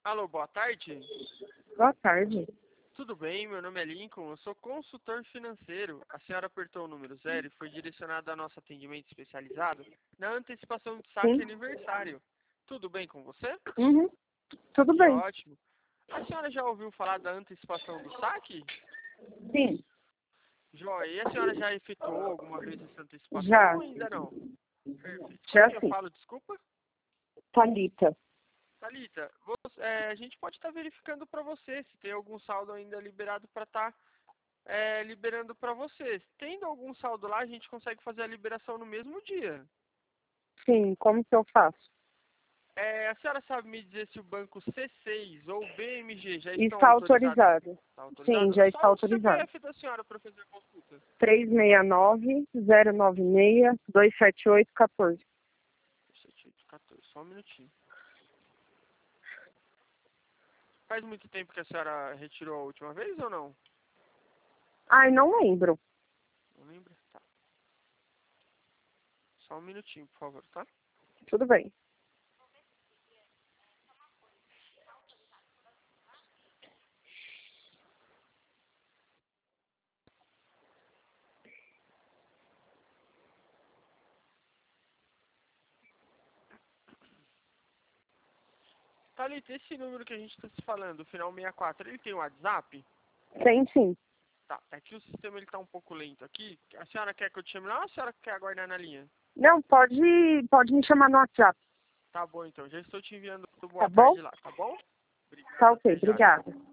Alô, boa tarde. Boa tarde. Tudo bem? Meu nome é Lincoln, eu sou consultor financeiro. A senhora apertou o número 0 e foi direcionada ao nosso atendimento especializado na antecipação de saque Sim. aniversário. Tudo bem com você? Uhum. Tudo Que bem. ótimo. A senhora já ouviu falar da antecipação do saque? Sim. Joia, e a senhora já efetuou alguma vez essa antecipação Já. ou ainda não? Perfeito. Com Já quem eu sim. falo, desculpa? Thalita. Thalita, a gente pode estar verificando para você se tem algum saldo ainda liberado para estar liberando para você. Tendo algum saldo lá, a gente consegue fazer a liberação no mesmo dia. Sim, como que eu faço? A senhora sabe me dizer se o banco C6 ou BMG já estão Está autorizados? autorizado. Está Sim, autorizado? já está Só o autorizado. CPF da senhora para fazer a consulta. 369-096-278-14. 7814, só um minutinho. Faz muito tempo que a senhora retirou a última vez ou não? Ai, não lembro. Não lembra? Tá. Só um minutinho, por favor, tá? Tudo bem. Thalita, esse número que a gente está se falando, o final 64, ele tem um WhatsApp? Tem sim. Tá, é que o sistema ele tá um pouco lento aqui. A senhora quer que eu te chame lá ou a senhora quer aguardar na linha? Não, pode me chamar no WhatsApp. Tá bom, então. Já estou te enviando Tá boa bom? tarde lá, tá bom? Obrigado, Tá ok, até já. obrigada.